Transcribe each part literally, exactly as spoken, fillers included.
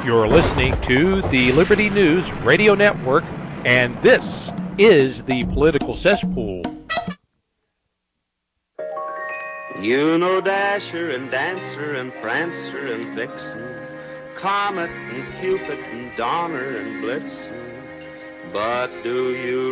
You're listening to the Liberty News Radio Network, and this is the Political Cesspool. You know Dasher and Dancer and Prancer and Vixen, Comet and Cupid and Donner and Blitzen. But do you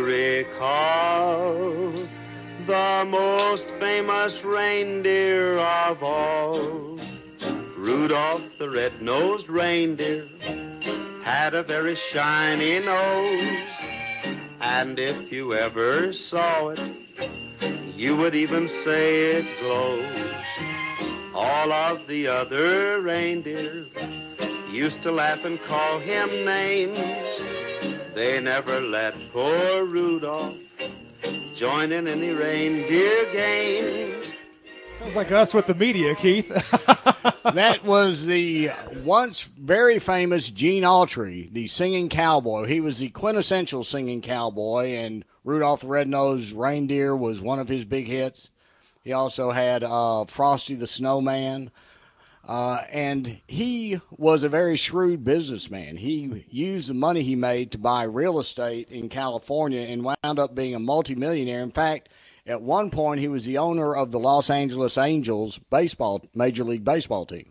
recall the most famous reindeer of all? Rudolph the red-nosed reindeer had a very shiny nose, and if you ever saw it, you would even say it glows. All of the other reindeer used to laugh and call him names. They never let poor Rudolph join in any reindeer games. Sounds like us with the media, Keith. That was the once very famous Gene Autry, the singing cowboy. He was the quintessential singing cowboy, and Rudolph the Red-Nosed Reindeer was one of his big hits. He also had uh, Frosty the Snowman, uh, and he was a very shrewd businessman. He used the money he made to buy real estate in California and wound up being a multimillionaire. In fact, at one point, he was the owner of the Los Angeles Angels baseball, Major League Baseball team.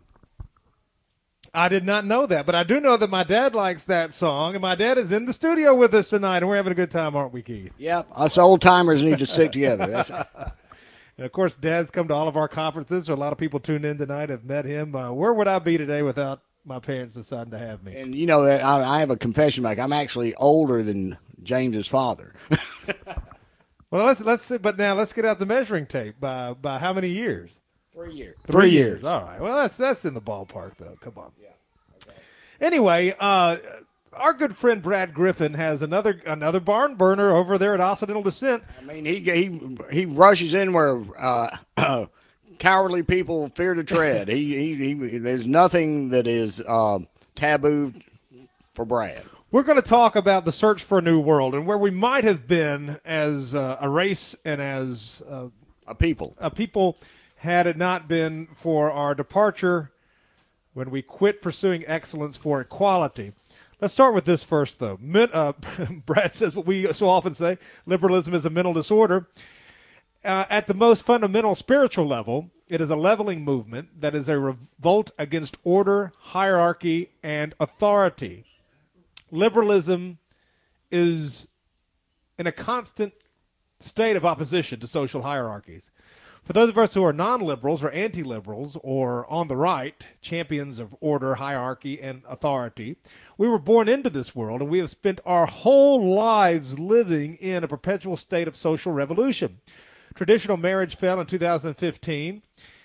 I did not know that, but I do know that my dad likes that song, and my dad is in the studio with us tonight, and we're having a good time, aren't we, Keith? Yep, us old-timers need to stick together. That's And, of course, Dad's come to all of our conferences, so a lot of people tuned in tonight have met him. Uh, where would I be today without my parents deciding to have me? And, you know, I, I have a confession to make. I'm actually older than James's father. Well, let's let's see, but now let's get out the measuring tape. By by how many years? Three years. Three, Three years. years. All right. Well, that's that's in the ballpark, though. Come on. Yeah. Okay. Anyway, uh, our good friend Brad Griffin has another another barn burner over there at Occidental Descent. I mean, he he he rushes in where uh, cowardly people fear to tread. he, he he there's nothing that is uh, taboo for Brad. We're going to talk about the search for a new world and where we might have been as uh, a race and as uh, a people. A people had it not been for our departure when we quit pursuing excellence for equality. Let's start with this first, though. Men, uh, Brad says what we so often say, liberalism is a mental disorder. Uh, at the most fundamental spiritual level, it is a leveling movement that is a revolt against order, hierarchy, and authority. Liberalism is in a constant state of opposition to social hierarchies. For those of us who are non-liberals or anti-liberals or on the right, champions of order, hierarchy, and authority, we were born into this world and we have spent our whole lives living in a perpetual state of social revolution. Traditional marriage fell in two thousand fifteen.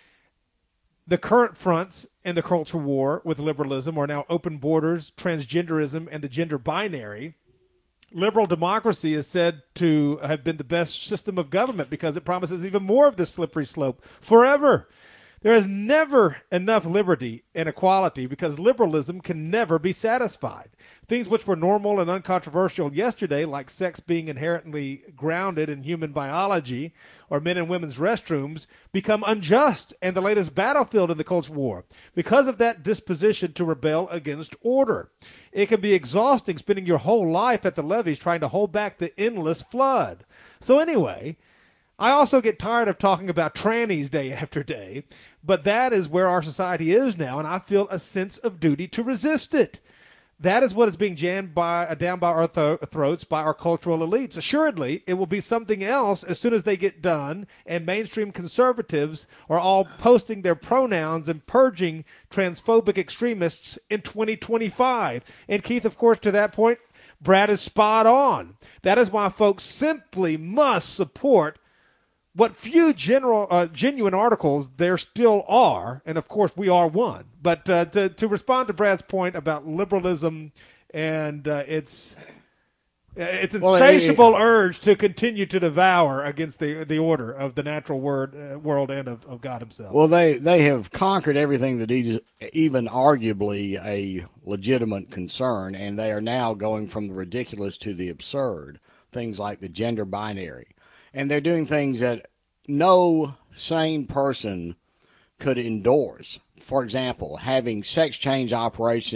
The current fronts in the culture war with liberalism are now open borders, transgenderism, and the gender binary. Liberal democracy is said to have been the best system of government because it promises even more of this slippery slope forever. There is never enough liberty and equality because liberalism can never be satisfied. Things which were normal and uncontroversial yesterday, like sex being inherently grounded in human biology or men and women's restrooms, become unjust and the latest battlefield in the culture war because of that disposition to rebel against order. It can be exhausting spending your whole life at the levees trying to hold back the endless flood. So anyway, I also get tired of talking about trannies day after day, but that is where our society is now, and I feel a sense of duty to resist it. That is what is being jammed by, uh, down by our th- throats by our cultural elites. Assuredly, it will be something else as soon as they get done, and mainstream conservatives are all posting their pronouns and purging transphobic extremists in twenty twenty-five. And Keith, of course, to that point, Brad is spot on. That is why folks simply must support what few general, uh, genuine articles there still are, and of course we are one. But uh, to, to respond to Brad's point about liberalism and uh, its its insatiable well, it, urge to continue to devour against the the order of the natural word, uh, world and of, of God himself. Well, they, they have conquered everything that is even arguably a legitimate concern, and they are now going from the ridiculous to the absurd, things like the gender binary. And they're doing things that no sane person could endorse. For example, having sex change operation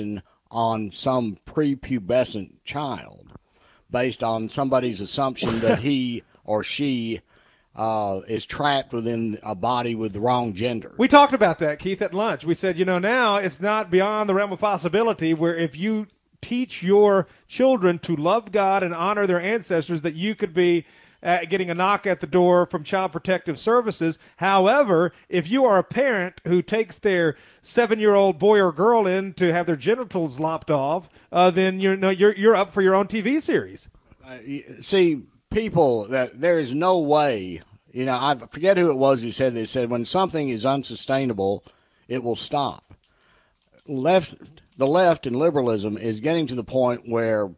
on some prepubescent child based on somebody's assumption that he or she uh, is trapped within a body with the wrong gender. We talked about that, Keith, at lunch. We said, you know, now it's not beyond the realm of possibility where if you teach your children to love God and honor their ancestors, that you could be uh, getting a knock at the door from Child Protective Services. However, if you are a parent who takes their seven-year-old boy or girl in to have their genitals lopped off, uh, then you know you're you're up for your own T V series. Uh, see, people, that there is no way. You know, I forget who it was who said this. Said when something is unsustainable, it will stop. Left. The left and liberalism is getting to the point where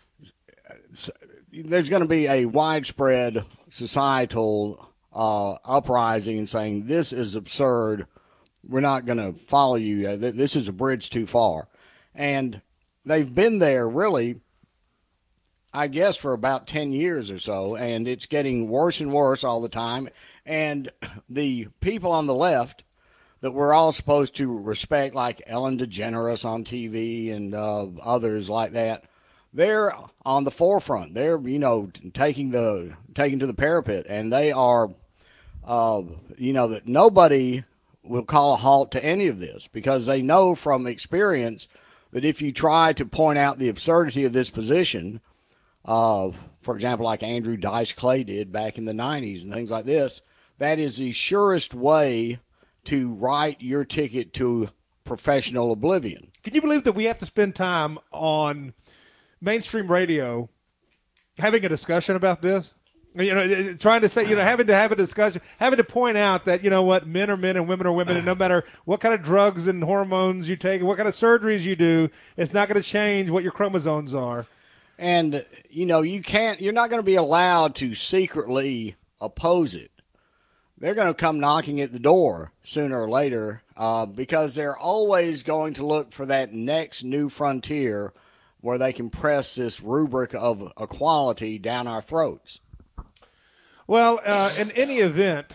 there's going to be a widespread societal uh, uprising and saying, this is absurd. We're not going to follow you. This is a bridge too far. And they've been there really, I guess, for about ten years or so, and it's getting worse and worse all the time. And the people on the left that we're all supposed to respect, like Ellen DeGeneres on T V and uh, others like that, they're on the forefront. They're, you know, taking the taking to the parapet, and they are, uh, you know, that nobody will call a halt to any of this because they know from experience that if you try to point out the absurdity of this position, uh, for example, like Andrew Dice Clay did back in the nineties and things like this, that is the surest way to write your ticket to professional oblivion. Can you believe that we have to spend time on mainstream radio having a discussion about this? You know, trying to say, you know, having to have a discussion, having to point out that, you know what, men are men and women are women, and no matter what kind of drugs and hormones you take and what kind of surgeries you do, it's not going to change what your chromosomes are. And, you know, you can't, you're not going to be allowed to secretly oppose it. They're going to come knocking at the door sooner or later uh, because they're always going to look for that next new frontier where they can press this rubric of equality down our throats. Well, uh, in any event.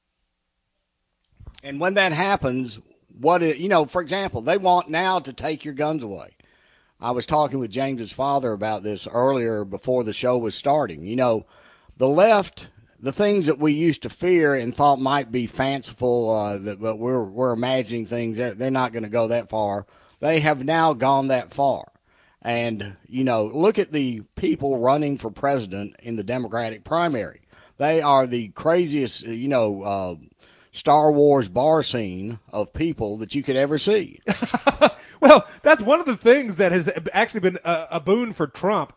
And when that happens, what it, you know, for example, they want now to take your guns away. I was talking with James's father about this earlier before the show was starting. You know, the left, the things that we used to fear and thought might be fanciful, uh, that, but we're we're imagining things. They're, they're not going to go that far. They have now gone that far. And, you know, look at the people running for president in the Democratic primary. They are the craziest, you know, uh, Star Wars bar scene of people that you could ever see. Well, that's one of the things that has actually been a, a boon for Trump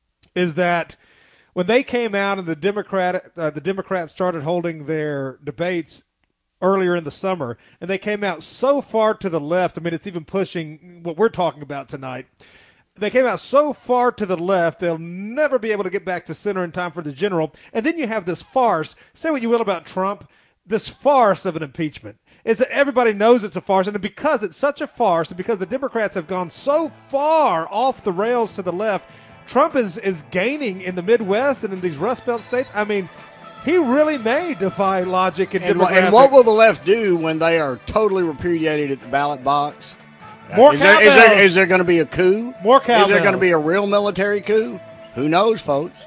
is that when they came out and the Democrat, uh, the Democrats started holding their debates earlier in the summer, and they came out so far to the left. I mean, it's even pushing what we're talking about tonight. They came out so far to the left, they'll never be able to get back to center in time for the general. And then you have this farce. Say what you will about Trump, this farce of an impeachment. Is that everybody knows it's a farce, and because it's such a farce, and because the Democrats have gone so far off the rails to the left, Trump is, is gaining in the Midwest and in these Rust Belt states. I mean, he really may defy logic and, and demographics. And what will the left do when they are totally repudiated at the ballot box? More is there, is there, is there going to be a coup? More cowbells. Is there going to be a real military coup? Who knows, folks?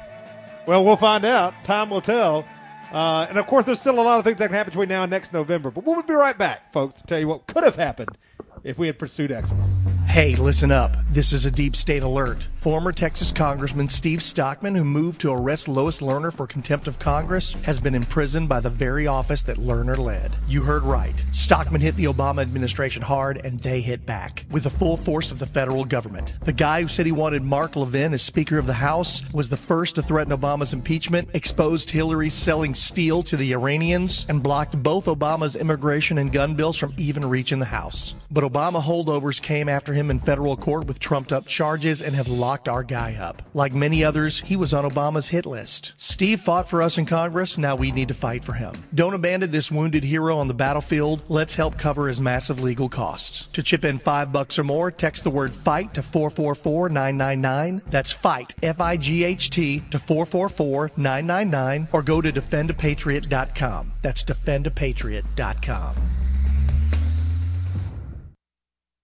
Well, we'll find out. Time will tell. Uh, and, of course, there's still a lot of things that can happen between now and next November. But we'll be right back, folks, to tell you what could have happened if we had pursued excellence. Hey, listen up. This is a deep state alert. Former Texas Congressman Steve Stockman, who moved to arrest Lois Lerner for contempt of Congress, has been imprisoned by the very office that Lerner led. You heard right. Stockman hit the Obama administration hard, and they hit back with the full force of the federal government. The guy who said he wanted Mark Levin as Speaker of the House was the first to threaten Obama's impeachment, exposed Hillary selling steel to the Iranians, and blocked both Obama's immigration and gun bills from even reaching the House. But Obama holdovers came after him in federal court with trumped-up charges and have locked our guy up. Like many others, he was on Obama's hit list. Steve fought for us in Congress. Now we need to fight for him. Don't abandon this wounded hero on the battlefield. Let's help cover his massive legal costs. To chip in five bucks or more, text the word FIGHT to four four four nine nine nine. That's FIGHT, F I G H T, to four four four nine nine nine, or go to defend a patriot dot com. That's defend a patriot dot com.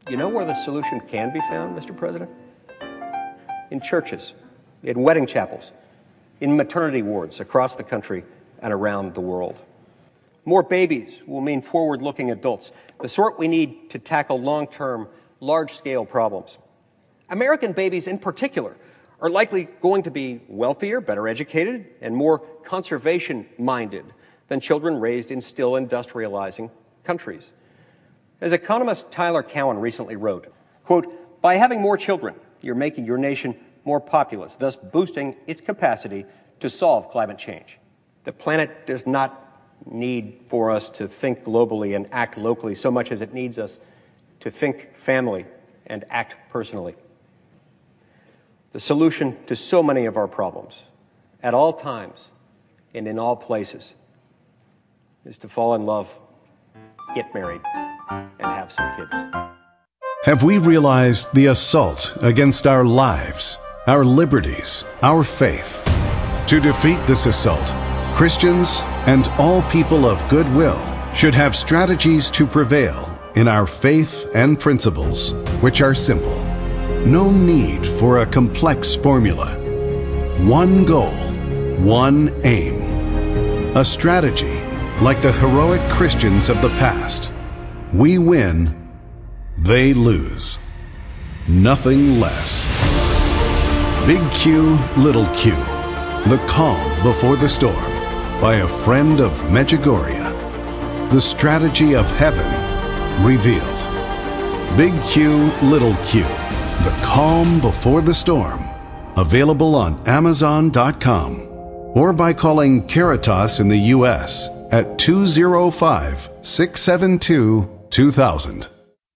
You know where the solution can be found, Mister President? In churches, in wedding chapels, in maternity wards across the country and around the world. More babies will mean forward-looking adults, the sort we need to tackle long-term, large-scale problems. American babies in particular are likely going to be wealthier, better educated, and more conservation-minded than children raised in still industrializing countries. As economist Tyler Cowen recently wrote, quote, by having more children, you're making your nation more populous, thus boosting its capacity to solve climate change. The planet does not need for us to think globally and act locally so much as it needs us to think family and act personally. The solution to so many of our problems, at all times and in all places, is to fall in love, get married, and have some kids. Have we realized the assault against our lives, our liberties, our faith? To defeat this assault, Christians and all people of goodwill should have strategies to prevail in our faith and principles, which are simple. No need for a complex formula. One goal, one aim. A strategy like the heroic Christians of the past. We win, they lose. Nothing less. Big Q, Little Q. The Calm Before the Storm by a friend of Medjugorje. The strategy of heaven revealed. Big Q, Little Q. The Calm Before the Storm. Available on Amazon dot com or by calling Caritas in the U S at two oh five, six seven two, two thousand.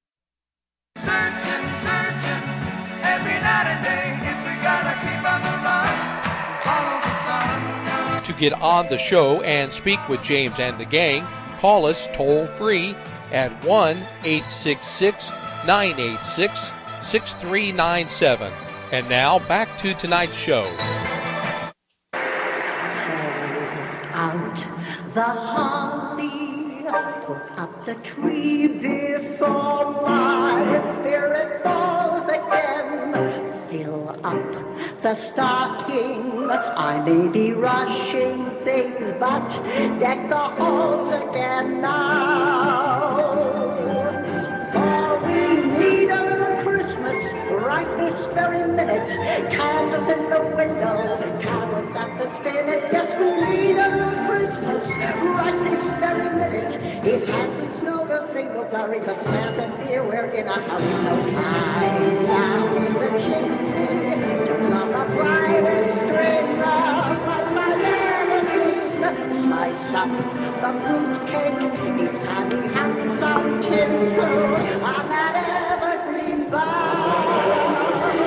To get on the show and speak with James and the gang, call us toll free at one eight six six, nine eight six, six three nine seven. And now back to tonight's show. Out the holly, put up the tree before my spirit falls again. Fill up the stocking, I may be rushing things, but deck the halls again now. For we need a little Christmas right this very minute. Candles in the window, carols at the spinet. Yes, we need a little Christmas right this very minute. It hasn't snowed a single flurry, but Santa and dear, we're in a hurry. So climb down the chimney, turn on the brightest string of my limousine. Slice up the fruit cake, it's time we have some tinsel on that evergreen bough.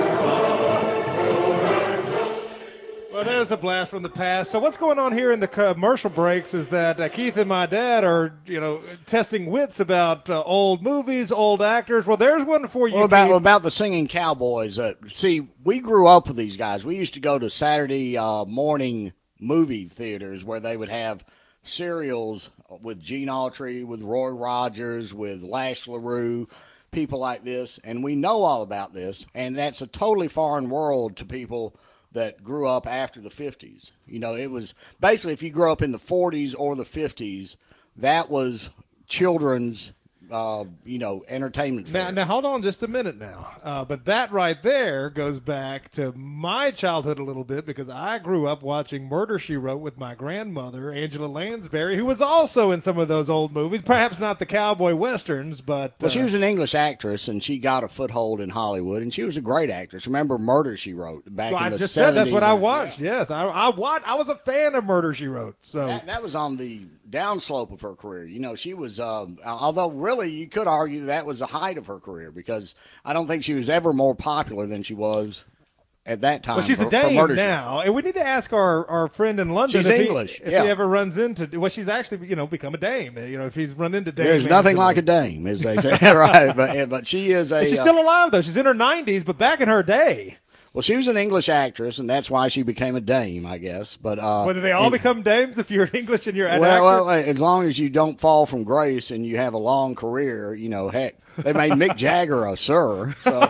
Well, there's a blast from the past. So what's going on here in the commercial breaks is that uh, Keith and my dad are, you know, testing wits about uh, old movies, old actors. Well, there's one for you, Well, about, Keith. about the Singing Cowboys. Uh, see, we grew up with these guys. We used to go to Saturday uh, morning movie theaters where they would have serials with Gene Autry, with Roy Rogers, with Lash LaRue, people like this. And we know all about this, and that's a totally foreign world to people that grew up after the fifties. You know, it was basically if you grew up in the forties or the fifties, that was children's, uh, you know, entertainment. Now, now, hold on just a minute now. Uh, but that right there goes back to my childhood a little bit because I grew up watching Murder, She Wrote with my grandmother, Angela Lansbury, who was also in some of those old movies. Perhaps not the cowboy westerns, but... Uh, well, she was an English actress, and she got a foothold in Hollywood, and she was a great actress. Remember Murder, She Wrote back well, in the I just seventies? said that's what I and, watched, yeah. yes. I, I, watched, I was a fan of Murder, She Wrote. So That, that was on the downslope of her career. You know, she was, um, although really you could argue that was the height of her career because I don't think she was ever more popular than she was at that time. Well, she's for, a dame for now, and we need to ask our, our friend in London She's if, English, he, if yeah. he ever runs into. Well, she's actually you know become a dame. You know, if he's run into dame. There's nothing like a dame, as they say, right? But but she is a. And she's uh, still alive though. She's in her nineties, but back in her day. Well, she was an English actress, and that's why she became a dame, I guess. But uh, Whether they all and, become dames if you're English and you're an well, actor? well, as long as you don't fall from grace and you have a long career, you know, heck, they made Mick Jagger a sir. So.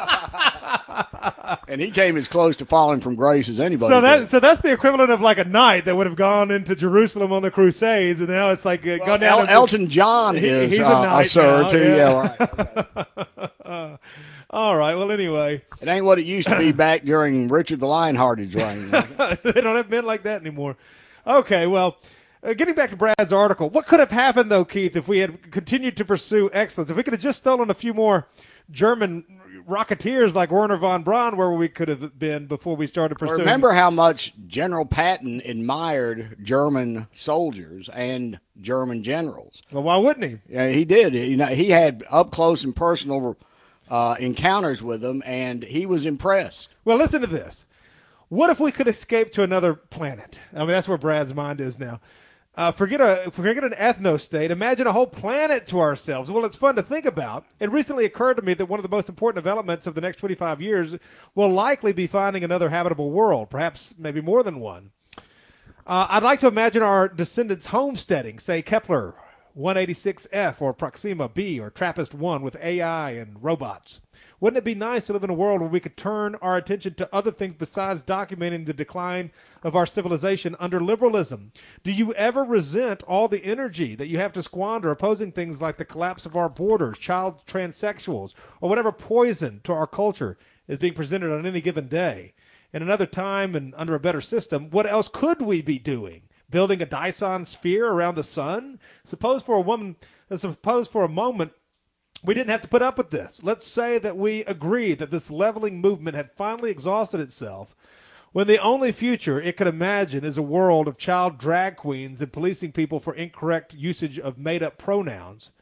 And he came as close to falling from grace as anybody. So that did. so that's the equivalent of like a knight that would have gone into Jerusalem on the Crusades, and now it's like uh, well, gone down. El- to, Elton John he, is he's uh, a, knight a sir now, too. Yeah. Yeah, right. uh, all right. Well, anyway, it ain't what it used to be back during Richard the Lionhearted's reign. They don't have men like that anymore. Okay. Well. Uh, getting back to Brad's article, what could have happened, though, Keith, if we had continued to pursue excellence? If we could have just stolen a few more German rocketeers like Werner von Braun, where we could have been before we started pursuing. Remember how much General Patton admired German soldiers and German generals. Well, why wouldn't he? Yeah, he did. You know, he had up close and personal uh, encounters with them, and he was impressed. Well, listen to this. What if we could escape to another planet? I mean, that's where Brad's mind is now. Uh, forget a forget an ethno state. Imagine a whole planet to ourselves. Well, it's fun to think about. It recently occurred to me that one of the most important developments of the next twenty-five years will likely be finding another habitable world, perhaps maybe more than one. Uh, I'd like to imagine our descendants homesteading, say Kepler one eighty-six F or Proxima B or TRAPPIST one with A I and robots. Wouldn't it be nice to live in a world where we could turn our attention to other things besides documenting the decline of our civilization under liberalism? Do you ever resent all the energy that you have to squander opposing things like the collapse of our borders, child transsexuals, or whatever poison to our culture is being presented on any given day? In another time and under a better system, what else could we be doing? Building a Dyson sphere around the sun? Suppose for a woman, suppose for a moment, we didn't have to put up with this. Let's say that we agree that this leveling movement had finally exhausted itself, when the only future it could imagine is a world of child drag queens and policing people for incorrect usage of made-up pronouns.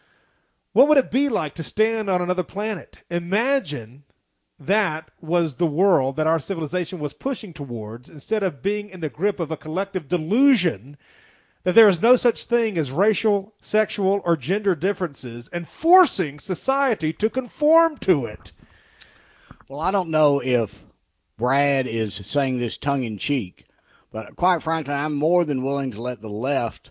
What would it be like to stand on another planet? Imagine that was the world that our civilization was pushing towards, instead of being in the grip of a collective delusion that there is no such thing as racial, sexual, or gender differences, and forcing society to conform to it. Well, I don't know if Brad is saying this tongue-in-cheek, but quite frankly, I'm more than willing to let the left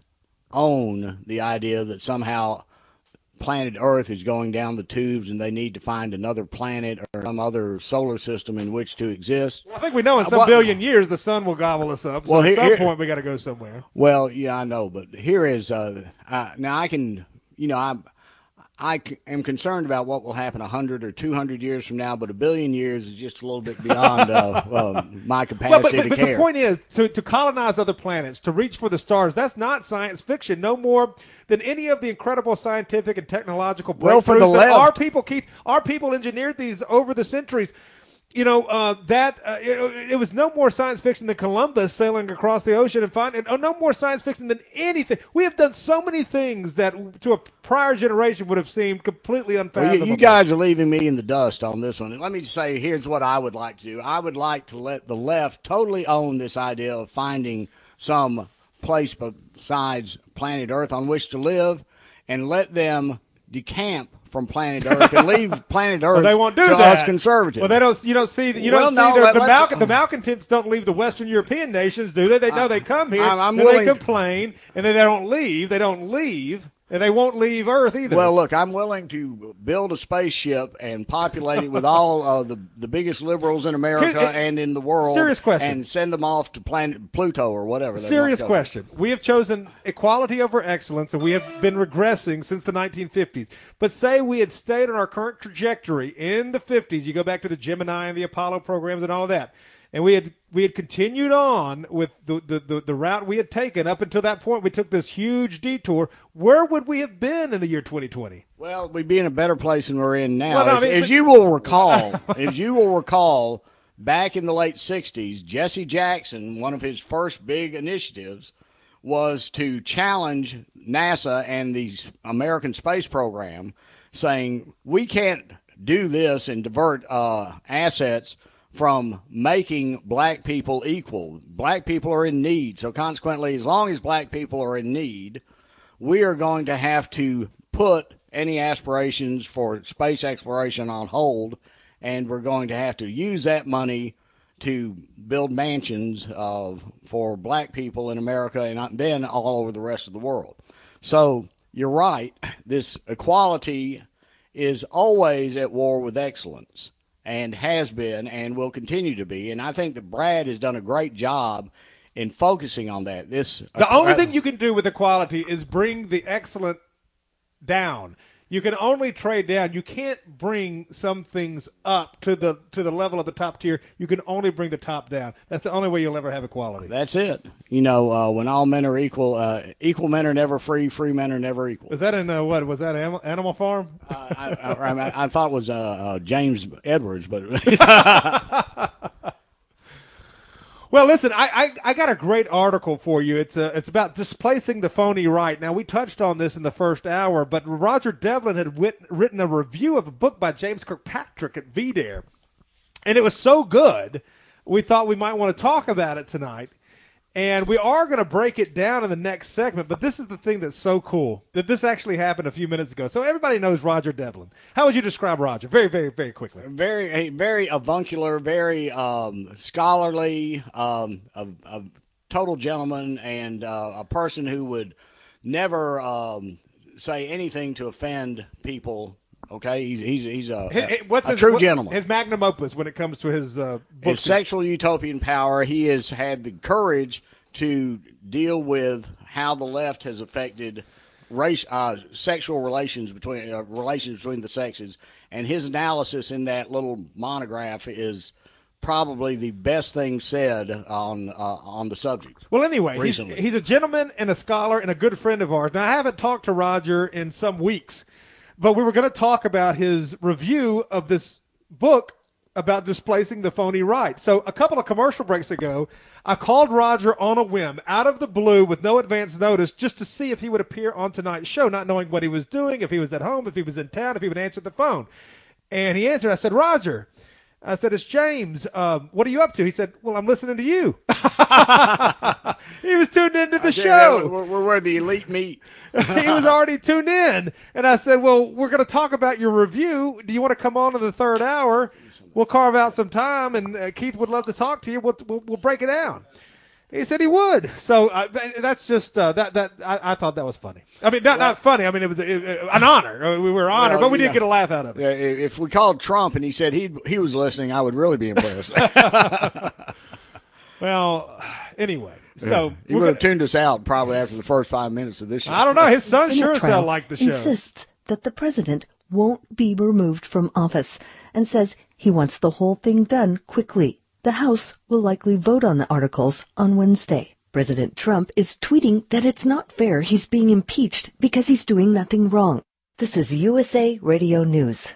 own the idea that somehow planet Earth is going down the tubes and they need to find another planet or some other solar system in which to exist. Well, I think we know in some well, billion years the sun will gobble us up, so well, at here, some here, point we got to go somewhere. Well, yeah, I know, but here is, uh, uh, now I can, you know, I'm, I am concerned about what will happen one hundred or two hundred years from now, but a billion years is just a little bit beyond uh, uh, my capacity well, but, but, to but care. The point is, to, to colonize other planets, to reach for the stars, that's not science fiction, no more than any of the incredible scientific and technological breakthroughs well, for the that left, our people, Keith, our people engineered these over the centuries. You know, uh, that uh, it, it was no more science fiction than Columbus sailing across the ocean and finding, oh, no more science fiction than anything. We have done so many things that to a prior generation would have seemed completely unfathomable. Well, you, you guys are leaving me in the dust on this one. And let me just say, here's what I would like to do. I would like to let the left totally own this idea of finding some place besides planet Earth on which to live, and let them decamp from planet Earth and leave planet Earth well, they won't do to that. us conservatives. Well, they don't. You don't see. You well, don't no, see the, let, the, mal- uh, the malcontents don't leave the Western European nations, do they? They know I, they come here. I'm, I'm then willing they complain, to, and then they don't leave. They don't leave, and they won't leave Earth either. Well, look, I'm willing to build a spaceship and populate it with all uh, the the biggest liberals in America Here, and in the world. Serious question. And send them off to planet Pluto or whatever. Serious question. We have chosen equality over excellence, and we have been regressing since the nineteen fifties. But say we had stayed on our current trajectory in the fifties. You go back to the Gemini and the Apollo programs and all of that. And we had we had continued on with the, the, the, the route we had taken up until that point. We took this huge detour. Where would we have been in the year twenty twenty? Well, we'd be in a better place than we're in now. Well, no, as, I mean, as but, you will recall, as you will recall, back in the late sixties, Jesse Jackson, one of his first big initiatives was to challenge NASA and the American space program, saying we can't do this and divert uh, assets from making black people equal. Black people are in need. So consequently, as long as black people are in need, we are going to have to put any aspirations for space exploration on hold and we're going to have to use that money to build mansions uh, for black people in America and then all over the rest of the world. So you're right. This equality is always at war with excellence, and has been and will continue to be. And I think that Brad has done a great job in focusing on that. This The uh, only thing you can do with equality is bring the excellent down. You can only trade down. You can't bring some things up to the to the level of the top tier. You can only bring the top down. That's the only way you'll ever have equality. That's it. You know, uh, when all men are equal, uh, equal men are never free, free men are never equal. Was that in, uh, what, was that Animal, Animal Farm? uh, I, I, I, I thought it was uh, uh, James Edwards, but... Well, listen, I, I I got a great article for you. It's a, it's about displacing the phony right. Now, we touched on this in the first hour, but Roger Devlin had wit, written a review of a book by James Kirkpatrick at V D A R E, and it was so good, we thought we might want to talk about it tonight. And we are going to break it down in the next segment, but this is the thing that's so cool, that this actually happened a few minutes ago. So everybody knows Roger Devlin. How would you describe Roger? Very, very, very quickly. Very, very avuncular, very um, scholarly, um, a, a total gentleman, and uh, a person who would never um, say anything to offend people. Okay, he's he's he's a, a, What's a his, true what, gentleman. His magnum opus when it comes to his uh, books. His sexual utopian power. He has had the courage to deal with how the left has affected race, uh, sexual relations between uh, relations between the sexes, and his analysis in that little monograph is probably the best thing said on uh, on the subject. Well, anyway, he's, recently. he's a gentleman and a scholar and a good friend of ours. Now, I haven't talked to Roger in some weeks, but we were going to talk about his review of this book about displacing the phony right. So a couple of commercial breaks ago, I called Roger on a whim, out of the blue, with no advance notice, just to see if he would appear on tonight's show, not knowing what he was doing, if he was at home, if he was in town, if he would answer the phone. And he answered. I said, Roger, I said, it's James. Um, what are you up to? He said, well, I'm listening to you. He was tuned into the show. We're, we're where the elite meet. He was already tuned in. And I said, well, we're going to talk about your review. Do you want to come on to the third hour? We'll carve out some time, and uh, Keith would love to talk to you. We'll, we'll, we'll break it down. He said he would. So uh, that's just uh, that. That I, I thought that was funny. I mean, not not funny. I mean, it was it, it, an honor. I mean, we were honored, well, but we didn't know, get a laugh out of it. Yeah, if we called Trump and he said he he was listening, I would really be impressed. Well, anyway, so he would have tuned us out probably after the first five minutes of this show. I don't know. His son Senate sure as hell trial liked the show. Insists that the president won't be removed from office and says he wants the whole thing done quickly. The House will likely vote on the articles on Wednesday. President Trump is tweeting that it's not fair he's being impeached because he's doing nothing wrong. This is U S A Radio News.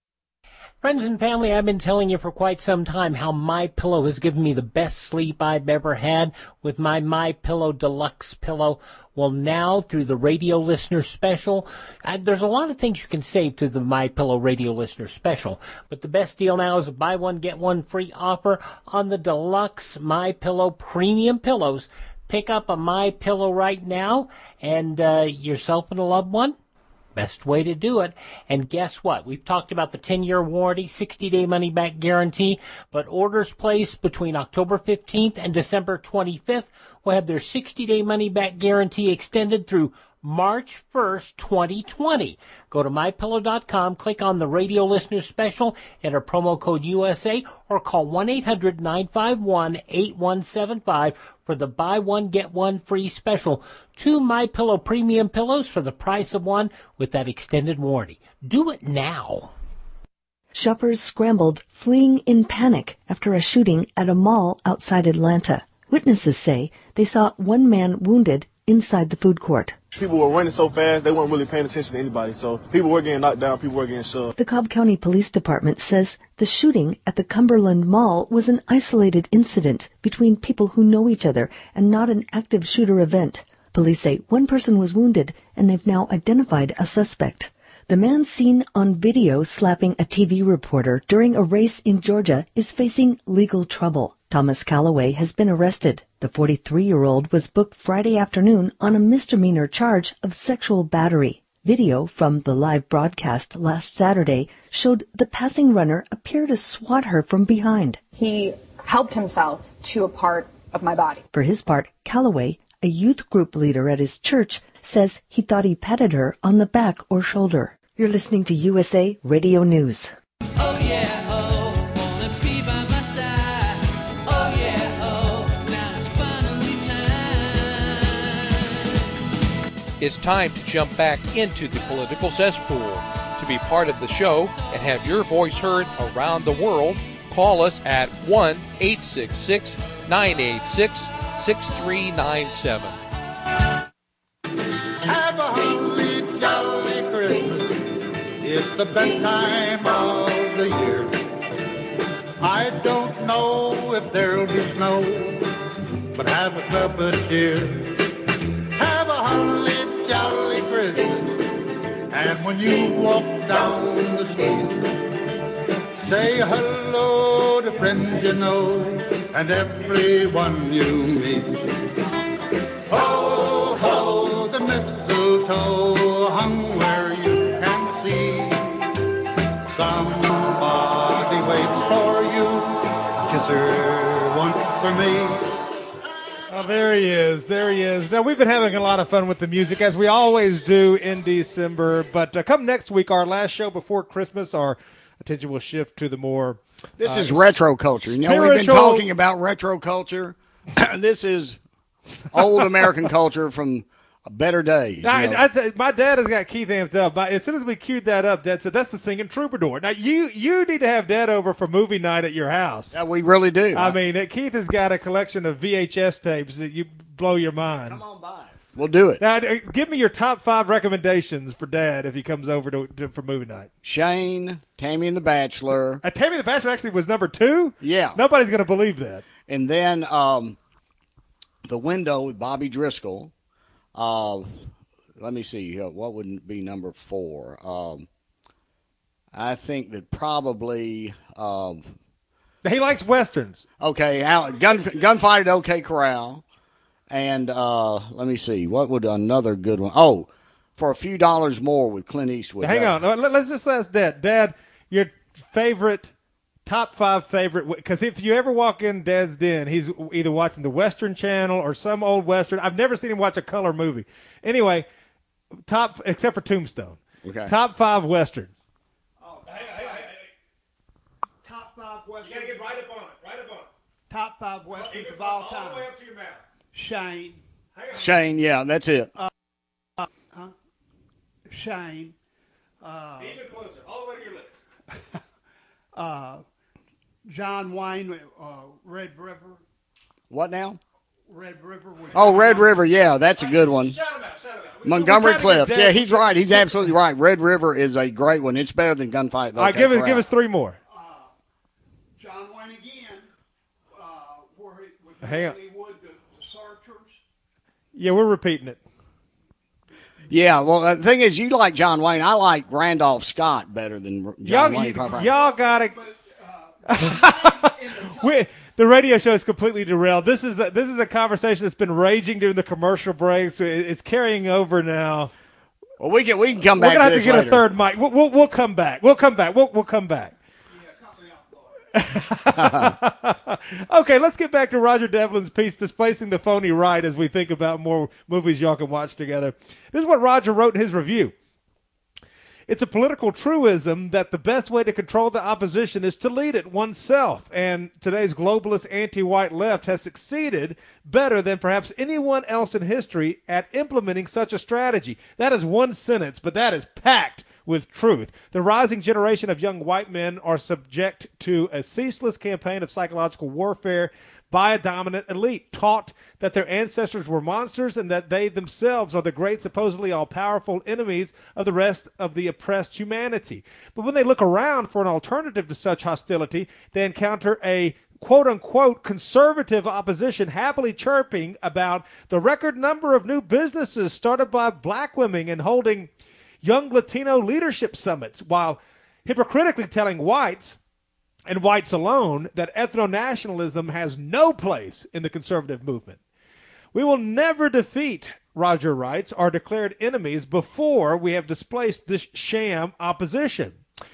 Friends and family, I've been telling you for quite some time how MyPillow has given me the best sleep I've ever had with my MyPillow Deluxe pillow. Well, now, through the radio listener special, uh, there's a lot of things you can save through the MyPillow radio listener special. But the best deal now is a buy one, get one free offer on the Deluxe MyPillow Premium Pillows. Pick up a MyPillow right now, and uh, yourself and a loved one. Best way to do it. And guess what? We've talked about the ten-year warranty, sixty-day money-back guarantee, but orders placed between October fifteenth and December twenty-fifth will have their sixty-day money-back guarantee extended through March first, twenty twenty. Go to my pillow dot com, click on the radio listener special, enter promo code U S A, or call one eight hundred nine five one eight one seven five for the buy one, get one free special. Two MyPillow premium pillows for the price of one with that extended warranty. Do it now. Shoppers scrambled, fleeing in panic after a shooting at a mall outside Atlanta. Witnesses say they saw one man wounded inside the food court. People were running so fast, they weren't really paying attention to anybody. So people were getting knocked down, people were getting shoved. The Cobb County Police Department says the shooting at the Cumberland Mall was an isolated incident between people who know each other and not an active shooter event. Police say one person was wounded, and they've now identified a suspect. The man seen on video slapping a T V reporter during a race in Georgia is facing legal trouble. Thomas Calloway has been arrested. The forty-three-year-old was booked Friday afternoon on a misdemeanor charge of sexual battery. Video from the live broadcast last Saturday showed the passing runner appear to swat her from behind. He helped himself to a part of my body. For his part, Calloway, a youth group leader at his church, says he thought he petted her on the back or shoulder. You're listening to U S A Radio News. Oh yeah, oh, wanna be by my side. Oh yeah, oh, now it's finally time. It's time to jump back into the political cesspool. To be part of the show and have your voice heard around the world, call us at one eight six six, nine eight six, six three nine seven. Have a holly jolly Christmas. It's the best time of the year. I don't know if there'll be snow, but have a cup of cheer. Have a holly jolly Christmas. And when you walk down the street, say hello to friends you know and everyone you meet. Ho, ho, the mistletoe hung where you can see. Somebody waits for you, kiss her once for me. Oh, there he is. There he is. Now, we've been having a lot of fun with the music, as we always do in December. But uh, come next week, our last show before Christmas, our attention will shift to the more... This uh, is retro culture. You know, we've been talking about retro culture. This is old American culture from better days. Now, you know. I, I, my dad has got Keith amped up. But as soon as we queued that up, Dad said, that's the singing troubadour. Now, you you need to have Dad over for movie night at your house. Yeah, we really do. I mean, uh, Keith has got a collection of V H S tapes that you blow your mind. Come on by. We'll do it. Now, uh, give me your top five recommendations for Dad if he comes over to, to for movie night. Shane, Tammy and the Bachelor. Uh, Tammy the Bachelor actually was number two? Yeah. Nobody's going to believe that. And then um, The Window with Bobby Driscoll. Uh, let me see. What would be number four? Um, I think that probably... Um, he likes Westerns. Okay. Gun, Gunfight at OK Corral. And uh, let me see. What would another good one? Oh, For a Few Dollars More with Clint Eastwood. Hang on. Let's just ask Dad. Dad, your favorite... Top five favorite, because if you ever walk in Dad's den, he's either watching the Western Channel or some old Western. I've never seen him watch a color movie. Anyway, top, except for Tombstone. Okay. Top five Western. Oh, hey, hey, hey, hey. Top five Western. You got to get right up on it. Right up on it. Top five Westerns of all time. All the way up to your mouth. Shane. Shane, yeah, that's it. Uh, uh, huh? Shane. Uh, Even closer. All the way to your lips. uh, John Wayne, uh, Red River. What now? Red River. With Oh, Red River, yeah, that's a good one. Shout him out, shout him out. Montgomery We're trying to Clift. get Yeah, Dad- he's right. He's absolutely right. Red River is a great one. It's better than Gunfight. at All right, OK give us, Corral. give us three more. Uh, John Wayne again, uh, where it with Hang on. Hollywood, the, the Searchers. Yeah, we're repeating it. Yeah, well, the thing is, you like John Wayne. I like Randolph Scott better than John Y'all, Wayne. y- y'all got to. we, the radio show is completely derailed. This is a, this is a conversation that's been raging during the commercial breaks. So it, it's carrying over now. Well, we can we can come We're back. gonna have to to this get later. a third mic. We'll, we'll we'll come back. We'll come back. We'll we'll come back. Okay, let's get back to Roger Devlin's piece, Displacing the Phony Right, as we think about more movies y'all can watch together. This is what Roger wrote in his review. It's a political truism that the best way to control the opposition is to lead it oneself, and today's globalist anti-white left has succeeded better than perhaps anyone else in history at implementing such a strategy. That is one sentence, but that is packed with truth. The rising generation of young white men are subject to a ceaseless campaign of psychological warfare by a dominant elite, taught that their ancestors were monsters and that they themselves are the great, supposedly all-powerful enemies of the rest of the oppressed humanity. But when they look around for an alternative to such hostility, they encounter a quote-unquote conservative opposition happily chirping about the record number of new businesses started by black women and holding young Latino leadership summits, while hypocritically telling whites, and whites alone, that ethno-nationalism has no place in the conservative movement. We will never defeat Roger writes, are declared enemies before we have displaced this sham opposition.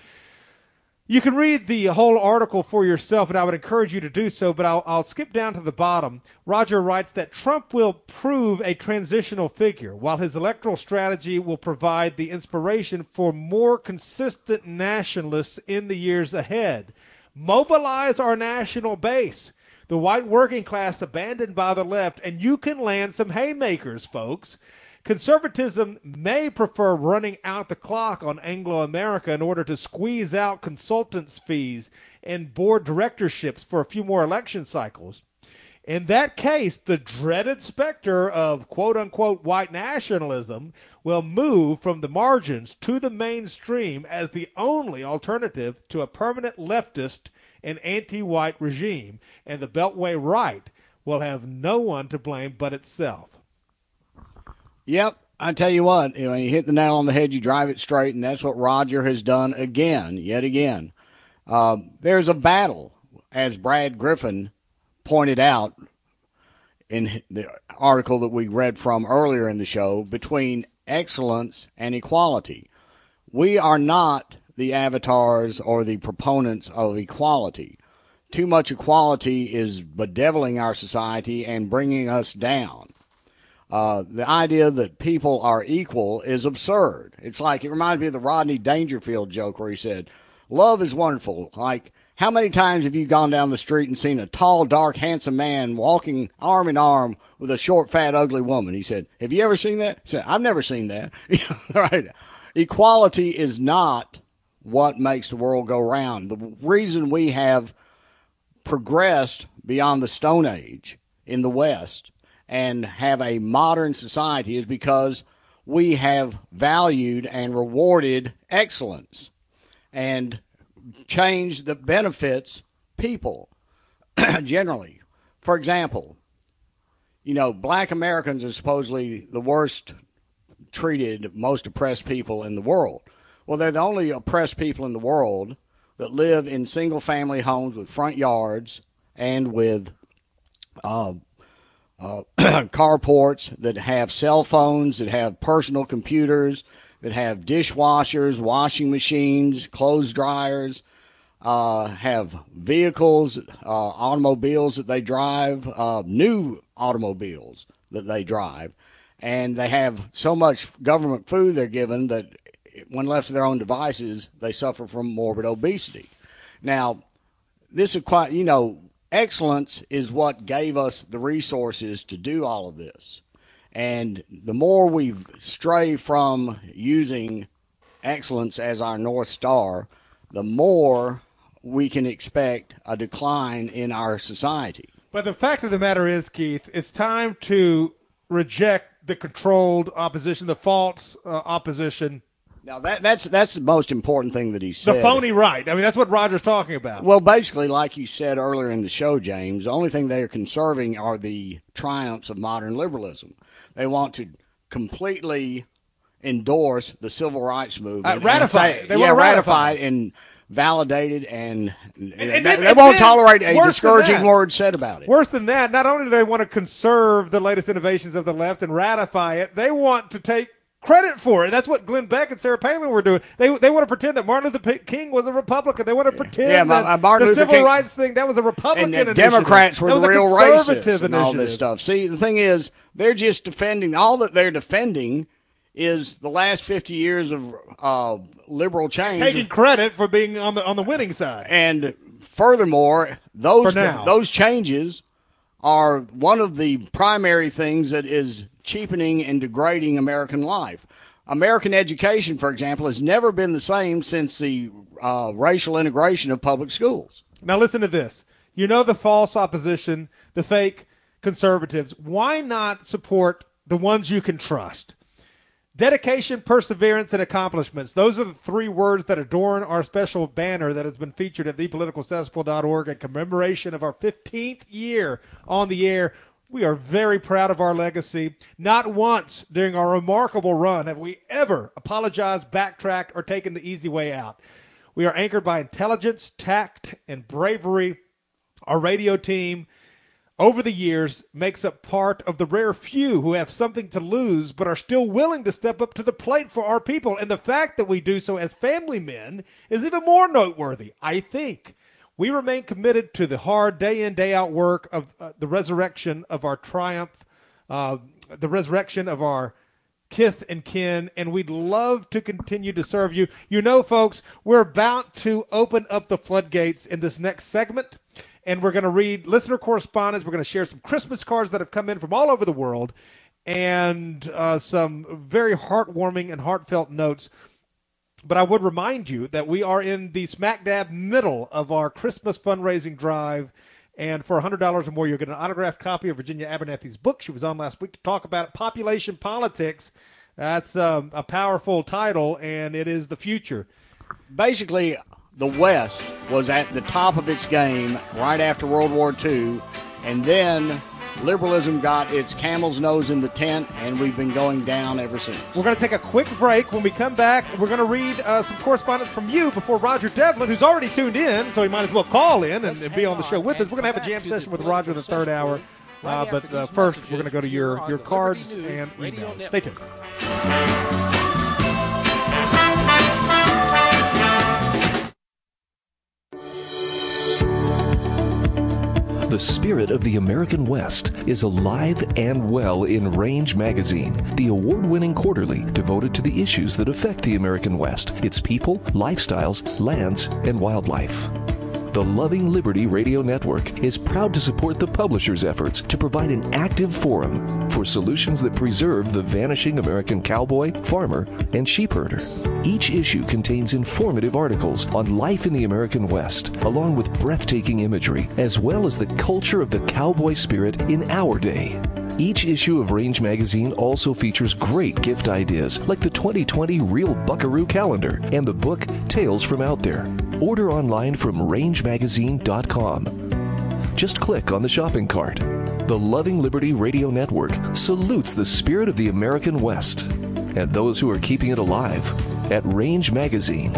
You can read the whole article for yourself, and I would encourage you to do so, but I'll, I'll skip down to the bottom. Roger writes that Trump will prove a transitional figure, while his electoral strategy will provide the inspiration for more consistent nationalists in the years ahead. Mobilize our national base, the white working class abandoned by the left, and you can land some haymakers, folks. Conservatism may prefer running out the clock on Anglo-America in order to squeeze out consultants' fees and board directorships for a few more election cycles. In that case, the dreaded specter of quote-unquote white nationalism will move from the margins to the mainstream as the only alternative to a permanent leftist and anti-white regime, and the Beltway right will have no one to blame but itself. Yep, I tell you what, you know, you hit the nail on the head, you drive it straight, and that's what Roger has done again, yet again. Uh, there's a battle, as Brad Griffin pointed out in the article that we read from earlier in the show, between excellence and equality. We are not the avatars or the proponents of equality. Too much equality is bedeviling our society and bringing us down. Uh, the idea that people are equal is absurd. It's like, it reminds me of the Rodney Dangerfield joke where he said, love is wonderful. Like, how many times have you gone down the street and seen a tall, dark, handsome man walking arm in arm with a short, fat, ugly woman? He said, have you ever seen that? He said, I've never seen that. Right? Equality is not what makes the world go round. The reason we have progressed beyond the Stone Age in the West and have a modern society is because we have valued and rewarded excellence and changed the benefits people generally. For example, you know, black Americans are supposedly the worst treated, most oppressed people in the world. Well, they're the only oppressed people in the world that live in single-family homes with front yards and with uh, Uh, carports, that have cell phones, that have personal computers, that have dishwashers, washing machines, clothes dryers, uh, have vehicles, uh, automobiles that they drive, uh, new automobiles that they drive, and they have so much government food they're given that when left to their own devices, they suffer from morbid obesity. Now, this is quite, you know, excellence is what gave us the resources to do all of this. And the more we stray from using excellence as our North Star, the more we can expect a decline in our society. But the fact of the matter is, Keith, it's time to reject the controlled opposition, the false uh, opposition. Now, that, that's that's the most important thing that he said. The phony right. I mean, that's what Roger's talking about. Well, basically, like you said earlier in the show, James, the only thing they are conserving are the triumphs of modern liberalism. They want to completely endorse the civil rights movement. Uh, ratify it. They yeah, want to ratify, ratify it and validate it, and, and, and they, then, they and won't then, tolerate a discouraging that, word said about it. Worse than that, not only do they want to conserve the latest innovations of the left and ratify it, they want to take credit for it. That's what Glenn Beck and Sarah Palin were doing. They they want to pretend that Martin Luther King was a Republican. They want to pretend yeah, that uh, Martin the Luther civil King, rights thing, that was a Republican and the initiative. Democrats were that the real racists and all initiative. this stuff. See, the thing is, they're just defending, all that they're defending is the last fifty years of uh, liberal change. Taking credit for being on the on the winning side. And furthermore, those now. those changes are one of the primary things that is cheapening and degrading American life. American education, for example, has never been the same since the uh, racial integration of public schools. Now listen to this. You know the false opposition, the fake conservatives. Why not support the ones you can trust? Dedication, perseverance, and accomplishments. Those are the three words that adorn our special banner that has been featured at the political cesspool dot org in commemoration of our fifteenth year on the air. We are very proud of our legacy. Not once during our remarkable run have we ever apologized, backtracked, or taken the easy way out. We are anchored by intelligence, tact, and bravery. Our radio team over the years makes up part of the rare few who have something to lose but are still willing to step up to the plate for our people. And the fact that we do so as family men is even more noteworthy, I think. We remain committed to the hard day in, day out work of uh, the resurrection of our triumph, uh, the resurrection of our kith and kin, and we'd love to continue to serve you. You know, folks, we're about to open up the floodgates in this next segment, and we're going to read listener correspondence. We're going to share some Christmas cards that have come in from all over the world and uh, some very heartwarming and heartfelt notes. But I would remind you that we are in the smack dab middle of our Christmas fundraising drive. And for one hundred dollars or more, you'll get an autographed copy of Virginia Abernathy's book. She was on last week to talk about it, Population Politics. That's um, a powerful title, and it is the future. Basically, the West was at the top of its game right after World War Two, and then liberalism got its camel's nose in the tent, and we've been going down ever since. We're going to take a quick break. When we come back, we're going to read uh, some correspondence from you before Roger Devlin, who's already tuned in, so he might as well call in and, and be on the show with us. We're going to have a jam session with Roger in the third hour. Uh, but uh, first, we're going to go to your, your cards and emails. Stay tuned. The spirit of the American West is alive and well in Range Magazine, the award-winning quarterly devoted to the issues that affect the American West, its people, lifestyles, lands, and wildlife. The Loving Liberty Radio Network is proud to support the publisher's efforts to provide an active forum for solutions that preserve the vanishing American cowboy, farmer, and sheepherder. Each issue contains informative articles on life in the American West, along with breathtaking imagery, as well as the culture of the cowboy spirit in our day. Each issue of Range Magazine also features great gift ideas like the twenty twenty Real Buckaroo Calendar and the book Tales from Out There. Order online from range magazine dot com. Just click on the shopping cart. The Loving Liberty Radio Network salutes the spirit of the American West and those who are keeping it alive at Range Magazine.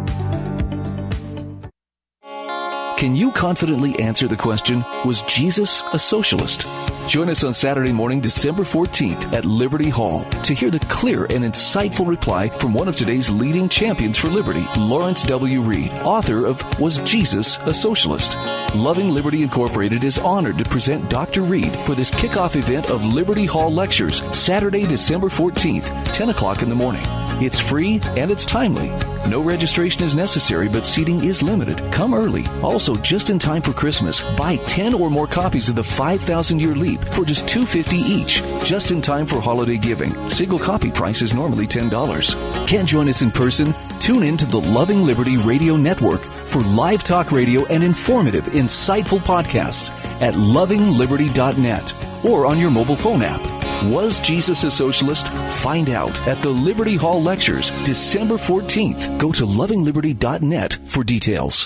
Can you confidently answer the question, was Jesus a socialist? Join us on Saturday morning, December fourteenth at Liberty Hall to hear the clear and insightful reply from one of today's leading champions for liberty, Lawrence W. Reed, author of Was Jesus a Socialist? Loving Liberty Incorporated is honored to present Doctor Reed for this kickoff event of Liberty Hall Lectures, Saturday, December fourteenth, ten o'clock in the morning. It's free and it's timely. No registration is necessary, but seating is limited. Come early. Also, just in time for Christmas, buy ten or more copies of the five thousand year Leap for just two hundred fifty dollars each. Just in time for holiday giving. Single copy price is normally ten dollars. Can't join us in person? Tune in to the Loving Liberty Radio Network for live talk radio and informative, insightful podcasts at loving liberty dot net or on your mobile phone app. Was Jesus a socialist? Find out at the Liberty Hall Lectures, December fourteenth. Go to loving liberty dot net for details.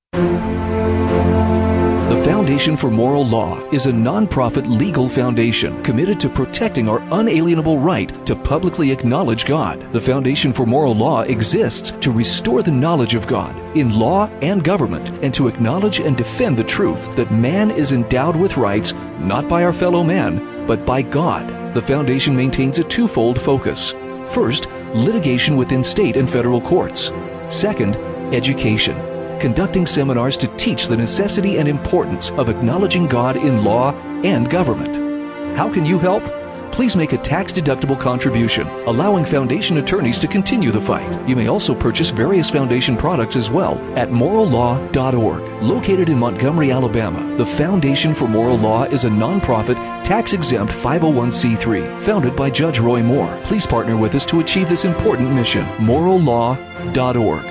The Foundation for Moral Law is a nonprofit legal foundation committed to protecting our unalienable right to publicly acknowledge God. The Foundation for Moral Law exists to restore the knowledge of God in law and government and to acknowledge and defend the truth that man is endowed with rights not by our fellow man, but by God. The Foundation maintains a twofold focus. First, litigation within state and federal courts. Second, education. Conducting seminars to teach the necessity and importance of acknowledging God in law and government. How can you help? Please make a tax-deductible contribution, allowing Foundation attorneys to continue the fight. You may also purchase various Foundation products as well at moral law dot org. Located in Montgomery, Alabama, the Foundation for Moral Law is a nonprofit, tax-exempt five oh one c three, founded by Judge Roy Moore. Please partner with us to achieve this important mission. moral law dot org.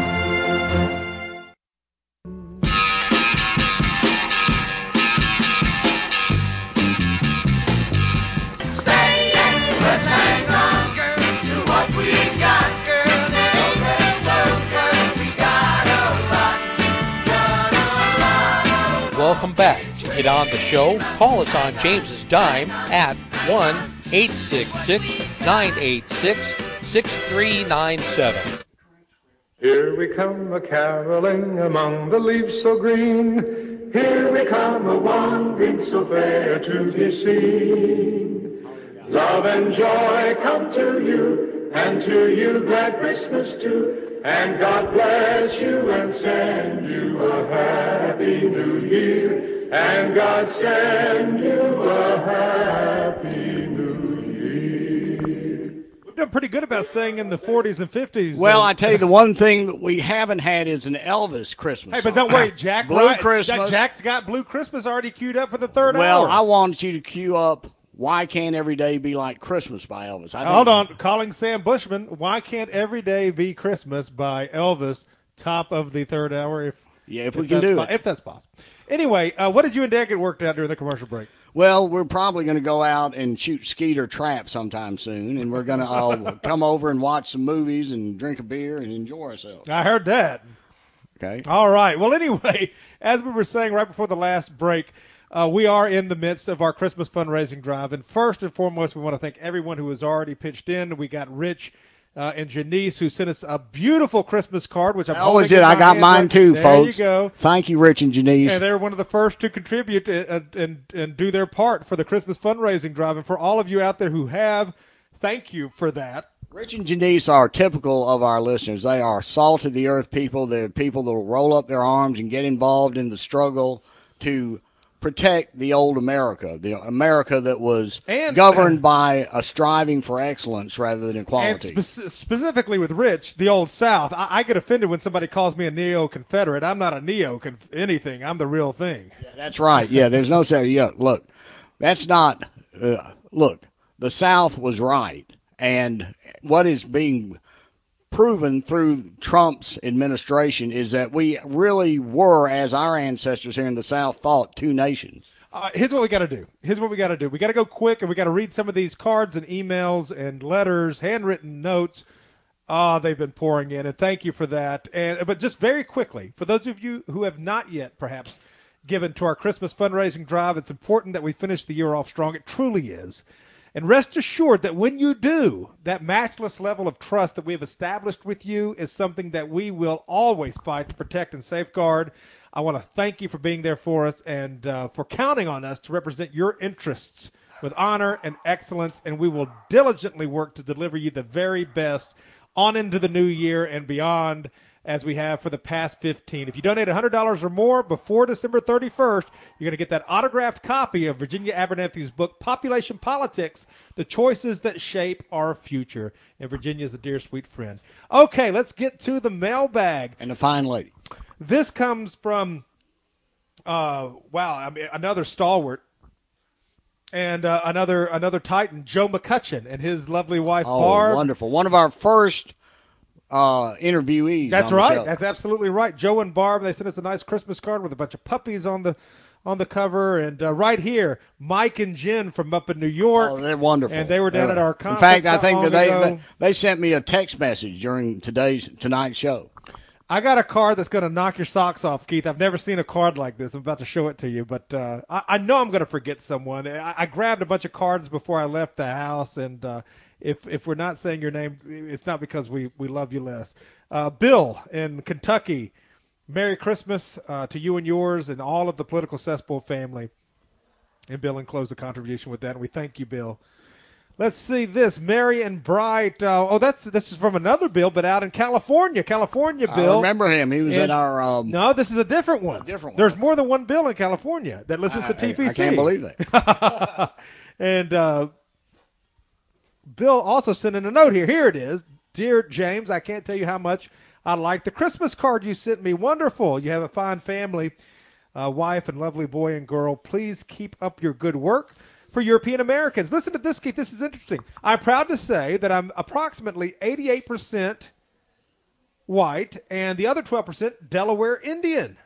Welcome back. To get on the show, call us on James's dime at one eight six six, nine eight six, six three nine seven. Here we come a-caroling among the leaves so green. Here we come a-wandering so fair to be seen. Love and joy come to you, and to you glad Christmas too. And God bless you and send you a happy new year. And God send you a happy new year. We've done pretty good about staying in the forties and fifties. Well, uh, I tell you, the one thing that we haven't had is an Elvis Christmas Hey, but song. don't wait, Jack. Blue right, Christmas. Jack's got Blue Christmas already queued up for the third Well, hour. I wanted you to cue up Why Can't Every Day Be Like Christmas by Elvis. I think Hold on. Calling Sam Bushman. Why can't every day be Christmas by Elvis, top of the third hour? If Yeah, if we can do po- it. If that's possible. Anyway, uh, what did you and Dad get worked out during the commercial break? Well, we're probably going to go out and shoot skeet or trap sometime soon, and we're going to uh, come over and watch some movies and drink a beer and enjoy ourselves. I heard that. Okay. All right. Well, anyway, as we were saying right before the last break, uh, we are in the midst of our Christmas fundraising drive. And first and foremost, we want to thank everyone who has already pitched in. We got Rich uh, and Janice who sent us a beautiful Christmas card, which I'm I always holding did. in I my got hand mine right- too, there folks. you go. Thank you, Rich and Janice. And they're one of the first to contribute and, and, and do their part for the Christmas fundraising drive. And for all of you out there who have, thank you for that. Rich and Janice are typical of our listeners. They are salt of the earth people. They're people that will roll up their arms and get involved in the struggle to protect the old America, the America that was And- governed by a striving for excellence rather than And equality. spe- specifically with Rich, the Old South, I, I get offended when somebody calls me a neo-Confederate. I'm not a neo-anything. I'm the real thing. That's right. Yeah, there's no say. Yeah, look, that's not. Uh, look, the South was right, and what is being proven through Trump's administration is that we really were, as our ancestors here in the South thought, two nations. Uh, here's what we got to do. Here's what we got to do. We got to go quick, and we got to read some of these cards and emails and letters, handwritten notes. Ah, they've been pouring in, and thank you for that. And but just very quickly, for those of you who have not yet, perhaps, given to our Christmas fundraising drive, it's important that we finish the year off strong. It truly is. And rest assured that when you do, that matchless level of trust that we've established with you is something that we will always fight to protect and safeguard. I want to thank you for being there for us and uh, for counting on us to represent your interests with honor and excellence, and we will diligently work to deliver you the very best on into the new year and beyond, as we have for the past fifteen. If you donate one hundred dollars or more before December thirty-first, you're going to get that autographed copy of Virginia Abernathy's book, Population Politics, The Choices That Shape Our Future. And Virginia's a dear, sweet friend. Okay, let's get to the mailbag. And a fine lady. This comes from, uh, wow, I mean, another stalwart. And uh, another another Titan, Joe McCutcheon, and his lovely wife, Oh, Barb. wonderful. One of our first uh, interviewees. That's on the right. show. That's absolutely right. Joe and Barb, they sent us a nice Christmas card with a bunch of puppies on the on the cover. And uh, right here, Mike and Jen from up in New York. Oh, they're wonderful. And they were down They're- at our In conference. fact, I not think long that they, ago. they they sent me a text message during today's tonight's show. I got a card that's going to knock your socks off, Keith. I've never seen a card like this. I'm about to show it to you, but uh, I, I know I'm going to forget someone. I, I grabbed a bunch of cards before I left the house, and uh, if if we're not saying your name, it's not because we, we love you less. Uh, Bill in Kentucky, Merry Christmas uh, to you and yours and all of the Political Cesspool family. And Bill enclosed a contribution with that, and we thank you, Bill. Let's see this. Mary and Bright. Uh, oh, that's this is from another Bill, but out in California. California, Bill. I remember him. He was And- at our. Um, No, this is a different one. different one. There's more than one Bill in California that listens I- to T P C. I can't believe that. And uh, Bill also sent in a note here. Here it is. Dear James, I can't tell you how much I like the Christmas card you sent me. Wonderful. You have a fine family, uh, wife and lovely boy and girl. Please keep up your good work for European Americans. Listen to this, Keith. This is interesting. I'm proud to say that I'm approximately eighty-eight percent white and the other twelve percent Delaware Indian.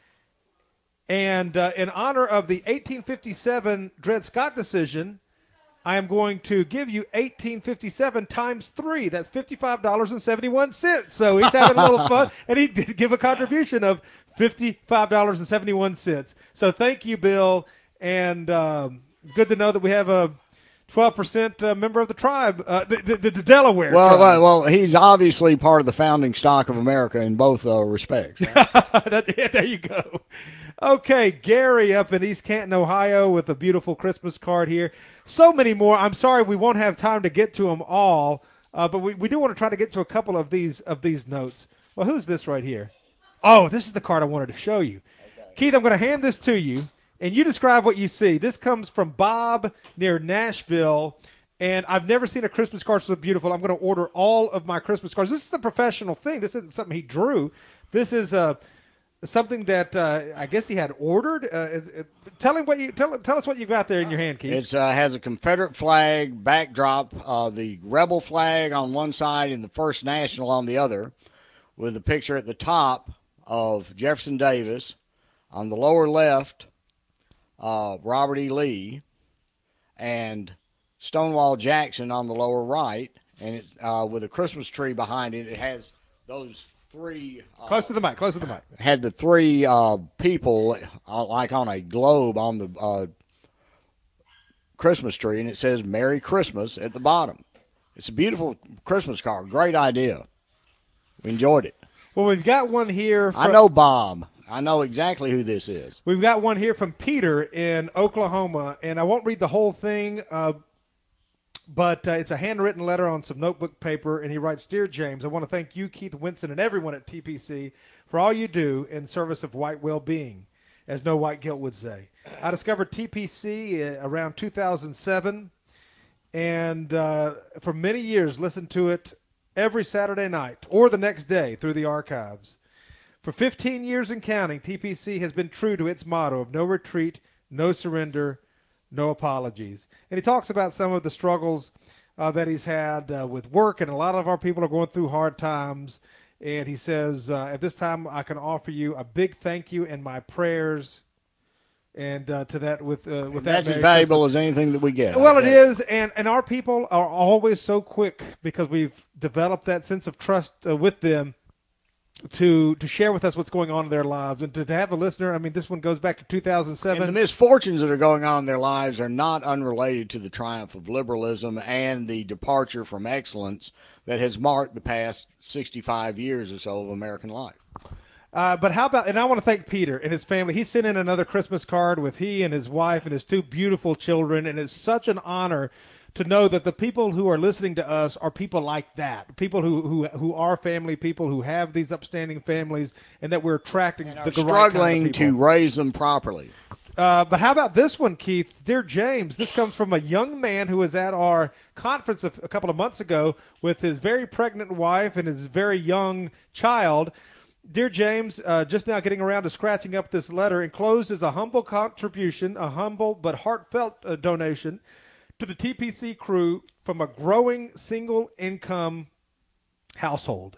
And uh, in honor of the eighteen fifty-seven Dred Scott decision, I am going to give you eighteen fifty-seven times three. That's fifty-five dollars and seventy-one cents. So he's having a little fun, and he did give a contribution of fifty-five dollars and seventy-one cents. So thank you, Bill, and um, good to know that we have a twelve percent uh, member of the tribe, uh, the, the, the Delaware Well, tribe. well, well, he's obviously part of the founding stock of America in both uh, respects. That- yeah, there you go. Okay, Gary up in East Canton, Ohio, with a beautiful Christmas card here. So many more. I'm sorry we won't have time to get to them all, uh, but we, we do want to try to get to a couple of these of these notes. Well, who's this right here? Oh, this is the card I wanted to show you. Okay. Keith, I'm going to hand this to you, and you describe what you see. This comes from Bob near Nashville, and I've never seen a Christmas card so beautiful. I'm going to order all of my Christmas cards. This is a professional thing. This isn't something he drew. This is uh, something that uh, I guess he had ordered. Uh, it, it, tell him what you tell. Tell us what you got there in your hand, Keith. It uh, has a Confederate flag backdrop, uh, the rebel flag on one side and the First National on the other, with a picture at the top of Jefferson Davis. On the lower left, uh, Robert E. Lee, and Stonewall Jackson on the lower right, and it's uh, with a Christmas tree behind it. It has those three. Uh, close to the mic. Close to the mic. Had the three uh, people uh, like on a globe on the uh, Christmas tree, and it says "Merry Christmas" at the bottom. It's a beautiful Christmas card. Great idea. We enjoyed it. Well, we've got one here. From, I know Bob. I know exactly who this is. We've got one here from Peter in Oklahoma, and I won't read the whole thing, uh, but uh, it's a handwritten letter on some notebook paper, and he writes, "Dear James, I want to thank you, Keith Winston, and everyone at T P C for all you do in service of white well-being, as No White Guilt would say. I discovered T P C around two thousand seven, and uh, for many years listened to it every Saturday night or the next day through the archives. For fifteen years and counting, T P C has been true to its motto of no retreat, no surrender, no apologies." And he talks about some of the struggles uh, that he's had uh, with work, and a lot of our people are going through hard times. And he says, uh, at this time, I can offer you a big thank you and my prayers. And uh, to that, with uh, with that, that's as valuable as anything that we get. Well, it is, and and our people are always so quick because we've developed that sense of trust uh, with them to to share with us what's going on in their lives, and to, to have a listener. I mean, this one goes back to two thousand seven. And the misfortunes that are going on in their lives are not unrelated to the triumph of liberalism and the departure from excellence that has marked the past sixty-five years or so of American life. Uh, but how about, and I want to thank Peter and his family. He sent in another Christmas card with he and his wife and his two beautiful children, and it's such an honor to know that the people who are listening to us are people like that, people who who, who are family people, who have these upstanding families, and that we're attracting and the are right struggling kind of people to raise them properly. Uh, but how about this one, Keith? Dear James, this comes from a young man who was at our conference a, a couple of months ago with his very pregnant wife and his very young child. Dear James, uh, just now getting around to scratching up this letter. Enclosed is a humble contribution, a humble but heartfelt uh, donation to the T P C crew from a growing single-income household.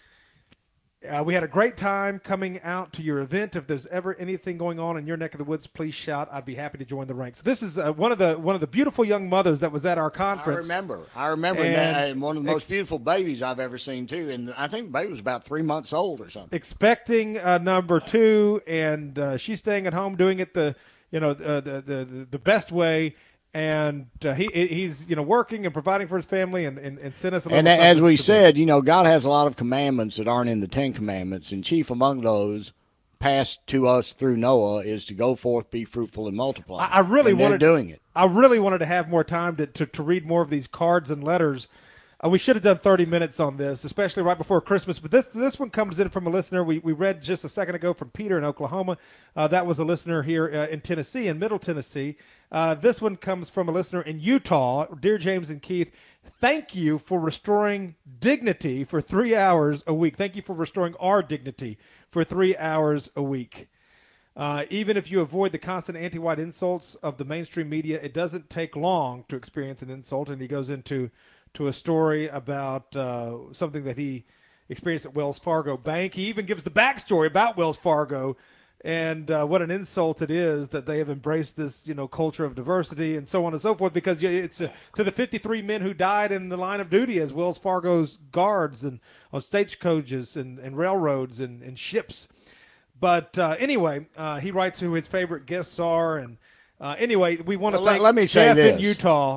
Uh, we had a great time coming out to your event. If there's ever anything going on in your neck of the woods, please shout. I'd be happy to join the ranks. This is uh, one of the one of the beautiful young mothers that was at our conference. I remember. I remember and that. And one of the most ex- beautiful babies I've ever seen, too. And I think the baby was about three months old or something. Expecting uh, number two, and uh, she's staying at home doing it the you know uh, the, the the best way. And uh, he he's you know working and providing for his family, and, and, and sent us a little And as we to said, you know, God has a lot of commandments that aren't in the Ten Commandments, and chief among those, passed to us through Noah, is to go forth, be fruitful, and multiply. I, I really and they're wanted doing it. I really wanted to have more time to to, to read more of these cards and letters. Uh, we should have done thirty minutes on this, especially right before Christmas. But this this one comes in from a listener we, we read just a second ago from Peter in Oklahoma. Uh, that was a listener here uh, in Tennessee, in Middle Tennessee. Uh, this one comes from a listener in Utah. Dear James and Keith, thank you for restoring dignity for three hours a week. Thank you for restoring our dignity for three hours a week. Uh, even if you avoid the constant anti-white insults of the mainstream media, it doesn't take long to experience an insult. And he goes into to a story about uh, something that he experienced at Wells Fargo Bank. He even gives the backstory about Wells Fargo and uh, what an insult it is that they have embraced this, you know, culture of diversity and so on and so forth, because it's uh, to the fifty-three men who died in the line of duty as Wells Fargo's guards and on stagecoaches and, and railroads and, and ships. But uh, anyway, uh, he writes who his favorite guests are. And uh, anyway, we want to well, thank let me say Jeff this. in Utah.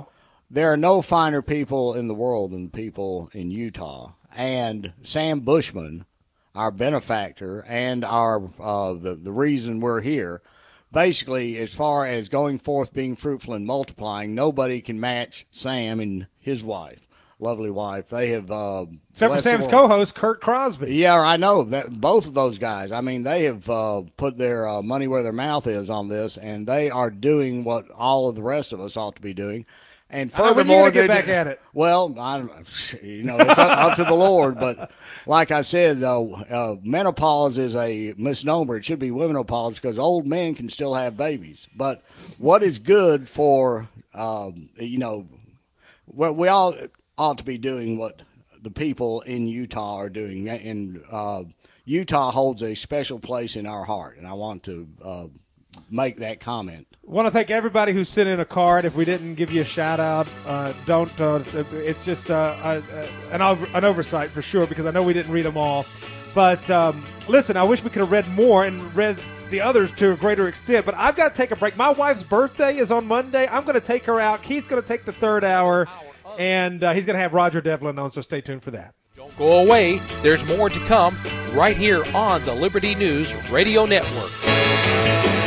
there are no finer people in the world than the people in Utah. And Sam Bushman, our benefactor and our uh, the, the reason we're here, basically, as far as going forth, being fruitful and multiplying, nobody can match Sam and his wife. Lovely wife. They have uh, except for Sam's co-host Kurt Crosby. Yeah, I know that both of those guys. I mean, they have uh, put their uh, money where their mouth is on this, and they are doing what all of the rest of us ought to be doing. And furthermore, uh, get back at it. Well, I, you know, it's up, up to the Lord. But like I said, uh, uh, menopause is a misnomer. It should be womenopause because old men can still have babies. But what is good for, um, you know, well, we all ought to be doing what the people in Utah are doing. And uh, Utah holds a special place in our heart, and I want to uh, make that comment. I want to thank everybody who sent in a card. If we didn't give you a shout-out, uh, don't. Uh, it's just uh, a, a, an, over, an oversight for sure because I know we didn't read them all. But um, listen, I wish we could have read more and read the others to a greater extent. But I've got to take a break. My wife's birthday is on Monday. I'm going to take her out. Keith's going to take the third hour. And uh, he's going to have Roger Devlin on, so stay tuned for that. Don't go away. There's more to come right here on the Liberty News Radio Network.